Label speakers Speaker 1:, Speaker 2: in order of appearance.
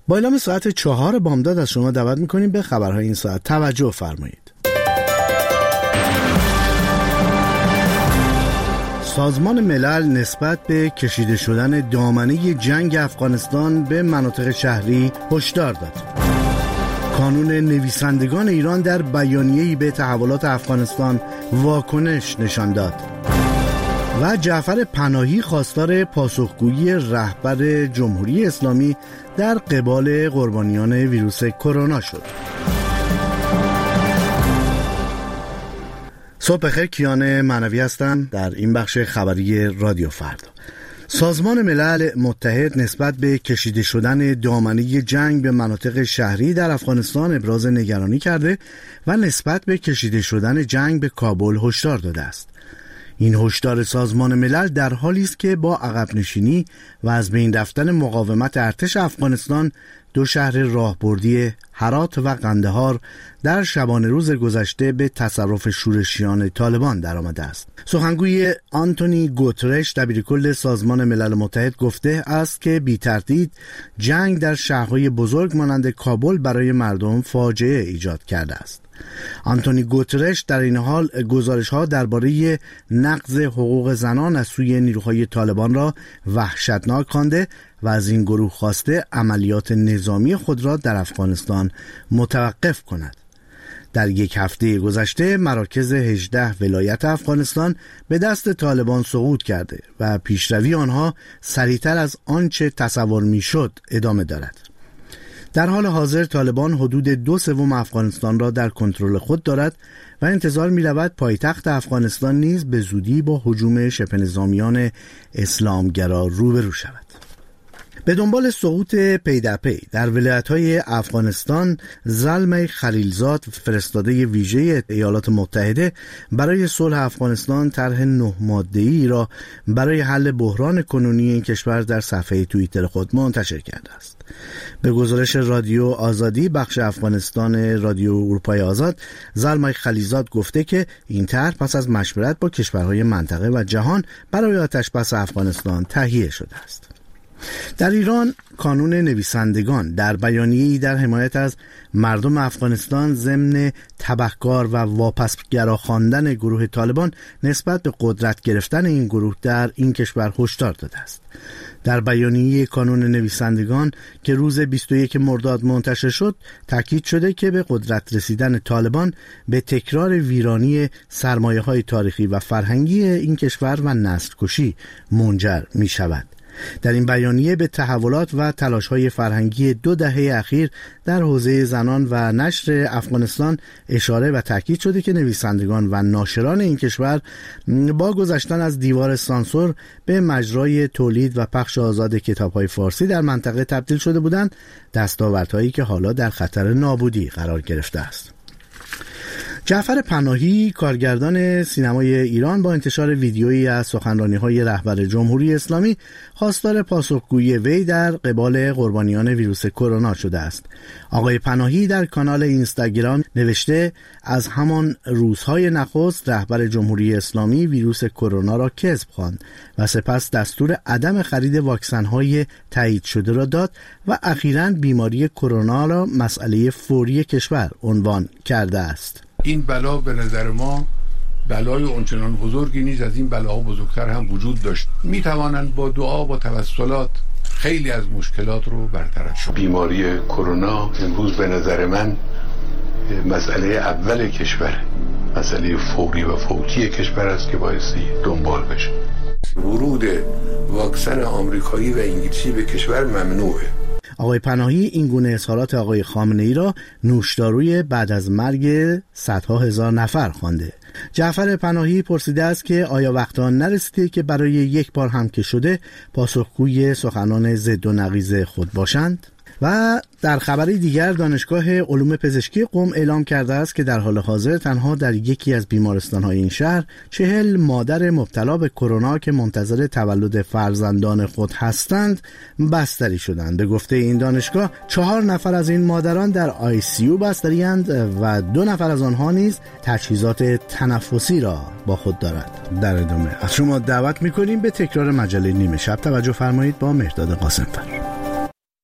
Speaker 1: با اعلام ساعت 4 بامداد از شما دعوت میکنیم به خبرهای این ساعت. توجه فرمایید. سازمان ملل نسبت به کشیده شدن دامنه جنگ افغانستان به مناطق شهری هشدار داد. کانون نویسندگان ایران در بیانیه‌ای به تحولات افغانستان واکنش نشان داد. و جعفر پناهی خواستار پاسخگویی رهبر جمهوری اسلامی در قبال قربانیان ویروس کرونا شد. صبح بخیر، کیان معنوی هستم در این بخش خبری رادیو فردا. سازمان ملل متحد نسبت به کشیده شدن دامنه جنگ به مناطق شهری در افغانستان ابراز نگرانی کرده و نسبت به کشیده شدن جنگ به کابل هشدار داده است. این هشدار سازمان ملل در حالی است که با عقب نشینی و از بین رفتن مقاومت ارتش افغانستان دو شهر راهبردی هرات و قندهار در شبانه روز گذشته به تصرف شورشیان طالبان درآمده است. سخنگوی آنتونی گوترش دبیرکل سازمان ملل متحد گفته است که بی تردید جنگ در شهرهای بزرگ مانند کابل برای مردم فاجعه ایجاد کرده است. آنتونی گوترش در این حال گزارش‌ها درباره نقض حقوق زنان از سوی نیروهای طالبان را وحشتناک خوانده و از این گروه خواسته عملیات نظامی خود را در افغانستان متوقف کند. در یک هفته گذشته مراکز 18 ولایت افغانستان به دست طالبان سقوط کرده و پیشروی آنها سریعتر از آنچه تصور میشد ادامه دارد. در حال حاضر طالبان حدود 2/3 افغانستان را در کنترل خود دارد و انتظار می رود پایتخت افغانستان نیز به زودی با هجوم شبه نظامیان اسلامگرا روبرو شود. به دنبال سقوط پی در پی در ولایت‌های افغانستان، زلمه خلیلزاد فرستاده ویژه ایالات متحده برای صلح افغانستان طرح 9 ماده‌ای را برای حل بحران کنونی این کشور در صفحه توییتر خود منتشر کرده است. به گزارش رادیو آزادی بخش افغانستان رادیو اروپای آزاد، زلمه خلیلزاد گفته که این طرح پس از مشورت با کشورهای منطقه و جهان برای آتش‌بس افغانستان تهیه شده است. در ایران کانون نویسندگان در بیانیه‌ای در حمایت از مردم افغانستان ضمن تبهکار و واپسگرا خواندن گروه طالبان نسبت به قدرت گرفتن این گروه در این کشور هشدار داده است. در بیانیه کانون نویسندگان که روز 21 مرداد منتشر شد، تاکید شده که به قدرت رسیدن طالبان به تکرار ویرانی سرمایه‌های تاریخی و فرهنگی این کشور و نسل‌کشی منجر می شود. در این بیانیه به تحولات و تلاش‌های فرهنگی 2 دهه اخیر در حوزه زنان و نشر افغانستان اشاره و تاکید شده که نویسندگان و ناشران این کشور با گذشتن از دیوار سانسور به مجرای تولید و پخش آزاد کتاب‌های فارسی در منطقه تبدیل شده بودند، دستاوردهایی که حالا در خطر نابودی قرار گرفته است. جعفر پناهی کارگردان سینمای ایران با انتشار ویدیویی از سخنرانی‌های رهبر جمهوری اسلامی خواستار پاسخگویی وی در قبال قربانیان ویروس کرونا شده است. آقای پناهی در کانال اینستاگرام نوشته از همان روزهای نخست رهبر جمهوری اسلامی ویروس کرونا را کذب خواند و سپس دستور عدم خرید واکسن‌های تایید شده را داد و اخیراً بیماری کرونا را مسئله فوری کشور عنوان کرده است.
Speaker 2: این بلا به نظر ما بلای اونچنان بزرگی نیست، از این بلاها بزرگتر هم وجود داشت. می توانند با دعا با توسلات خیلی از مشکلات رو برطرف شد. بیماری کرونا امروز به نظر من مسئله اول کشور، مسئله فوری و فوتی کشور است که بایستی دنبال بشه. ورود واکسن آمریکایی و انگلیسی به کشور ممنوعه.
Speaker 1: آقای پناهی این گونه اظهارات آقای خامنه‌ای را نوشداروی بعد از مرگ صدها هزار نفر خوانده. جعفر پناهی پرسیده است که آیا وقت آن نرسیده که برای یک بار هم که شده پاسخگوی سخنان ضد و نقیض خود باشند؟ و در خبری دیگر دانشگاه علوم پزشکی قم اعلام کرده است که در حال حاضر تنها در یکی از بیمارستان‌های این شهر 40 مادر مبتلا به کرونا که منتظر تولد فرزندان خود هستند بستری شدند. به گفته این دانشگاه 4 نفر از این مادران در ICU بستری‌اند و 2 نفر از آنها نیز تجهیزات تنفسی را با خود دارند. در ادامه از شما دعوت می‌کنیم به تکرار مجله نیمه شب توجه فرمایید با مهرداد قاسم‌فر.